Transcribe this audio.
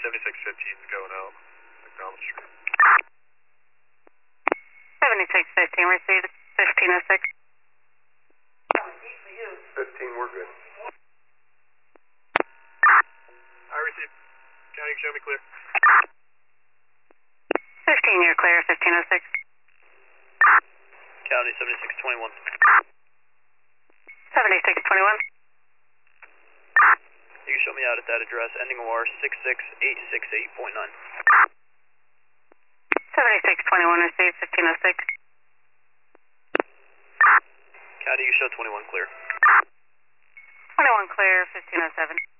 7615 going out McDonald Street. 7615 received 1506. 15, we're good. I received. County, show me clear. 15, you're clear, 1506. County 7621. 7621. You can show me out at that address, ending OR 66868.9. 7621 received 1506. County, you show 21 clear. 21 clear, 1507.